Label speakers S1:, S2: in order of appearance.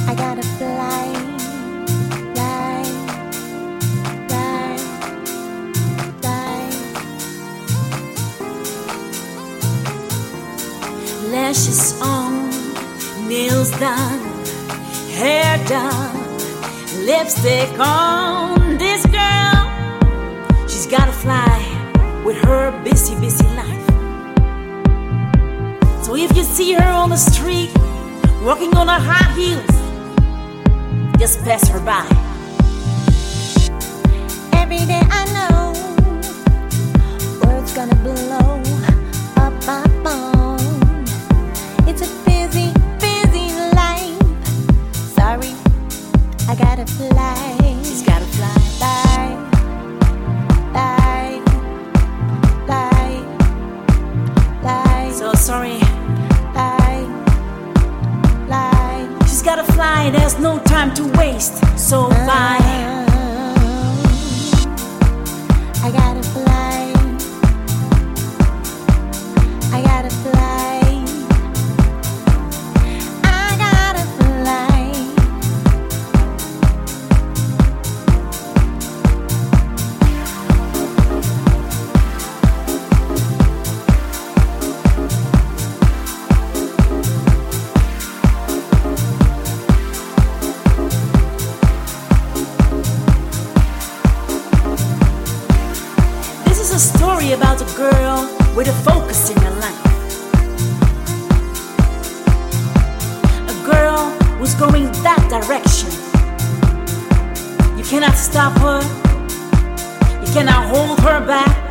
S1: I gotta fly, fly, fly, fly.
S2: Lashes on, nails done, hair done, lipstick on. This girl, she's gotta fly with her busy, busy life. So if you see her on the street, walking on her high heels, just pass her by.
S1: Every day I know words gonna blow up my phone. It's a busy, busy life. Sorry, I gotta fly.
S2: She's gotta fly.
S1: Fly, fly, fly, fly.
S2: So sorry. She's gotta fly, there's no time to waste. So bye.
S1: I gotta fly. I gotta fly. I gotta fly.
S2: A story about a girl with a focus in her life. A girl who's going that direction. You cannot stop her. You cannot hold her back.